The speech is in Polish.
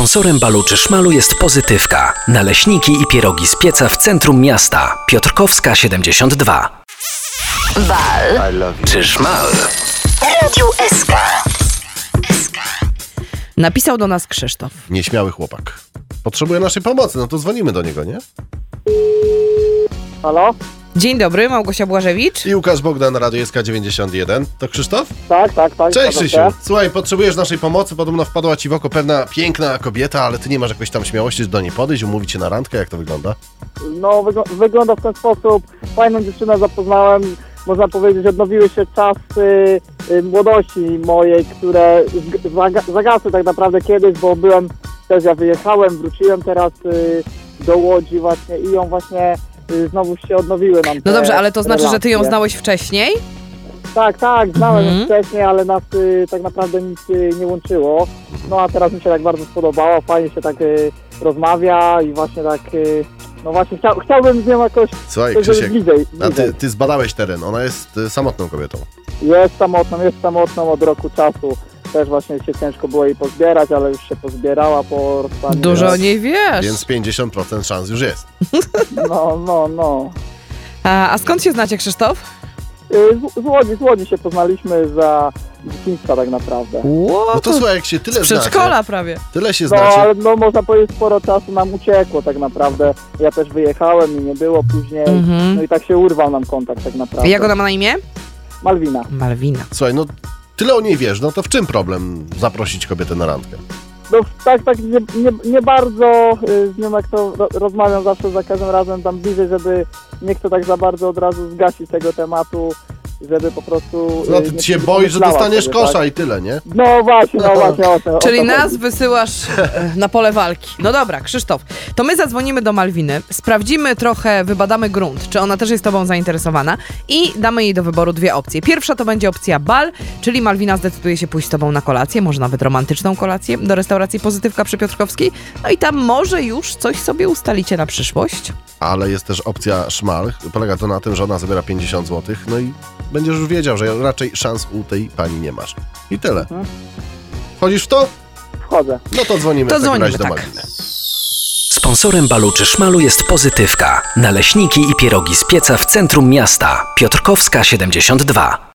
Sponsorem Balu czy Szmalu jest Pozytywka. Naleśniki i pierogi z pieca w centrum miasta. Piotrkowska 72. Bal Czy Szmal? Radio SK. Napisał do nas Krzysztof. Nieśmiały chłopak. Potrzebuje naszej pomocy, no to dzwonimy do niego, nie? Halo? Dzień dobry, Małgosia Błażewicz. I Łukasz Bogdan, Radio SK 91. To Krzysztof? Tak. Cześć zgadzam Krzysiu. się. Słuchaj, potrzebujesz naszej pomocy. Podobno wpadła ci w oko pewna piękna kobieta, ale ty nie masz jakoś tam śmiałości, żeby do niej podejść, umówić się na randkę. Jak to wygląda? No, wygląda w ten sposób. Fajną dziewczynę zapoznałem. Można powiedzieć, odnowiły się czasy młodości mojej, które zagasły tak naprawdę kiedyś, bo ja wyjechałem, wróciłem teraz do Łodzi właśnie i ją właśnie znowu się odnowiły nam. No dobrze, ale to znaczy, że ty ją relacje. znałeś wcześniej? Tak, znałem ją wcześniej, ale nas tak naprawdę nic nie łączyło. No a teraz mi się tak bardzo spodobało, fajnie się tak rozmawia i właśnie tak, no właśnie chciałbym z nią jakoś Słuchaj, coś Krzysiek, bliżej. a ty zbadałeś teren. Ona jest samotną kobietą. Jest samotną od roku czasu. Też właśnie się ciężko było jej pozbierać, ale już się pozbierała po rozstaniu. Dużo o niej wiesz. Więc 50% szans już jest. No. A skąd się znacie, Krzysztof? Z Łodzi się poznaliśmy za dzieciństwa tak naprawdę. No to słuchaj, jak się z tyle przedszkola znacie, prawie. tyle się No, znacie. ale no, można powiedzieć, sporo czasu nam uciekło tak naprawdę. Ja też wyjechałem i nie było później. No i tak się urwał nam kontakt tak naprawdę. Jak ona ma na imię? Malwina. Malwina. Słuchaj, no tyle o niej wiesz, no to w czym problem zaprosić kobietę na randkę? No tak nie bardzo z nią jak to rozmawiam zawsze za każdym razem tam bliżej, żeby nie chcę tak za bardzo od razu zgasić tego tematu, żeby po prostu... No ty się boisz, że dostaniesz sobie, kosza tak? i tyle, nie? No właśnie o to. Czyli o to nas chodzi. wysyłasz na pole walki. No dobra, Krzysztof, to my zadzwonimy do Malwiny, sprawdzimy trochę, wybadamy grunt, czy ona też jest tobą zainteresowana i damy jej do wyboru dwie opcje. Pierwsza to będzie opcja bal, czyli Malwina zdecyduje się pójść z tobą na kolację, może nawet romantyczną kolację, do restauracji Pozytywka przy Piotrkowskiej, no i tam może już coś sobie ustalicie na przyszłość. Ale jest też opcja szmal. Polega to na tym, że ona zabiera 50 zł, no i będziesz już wiedział, że raczej szans u tej pani nie masz. I tyle. Wchodzisz w to? Wchodzę. No to dzwonimy To w takim razie dzwonimy, do tak. Malwiny. Sponsorem Balu czy Szmalu jest Pozytywka. Naleśniki i pierogi z pieca w centrum miasta. Piotrkowska 72.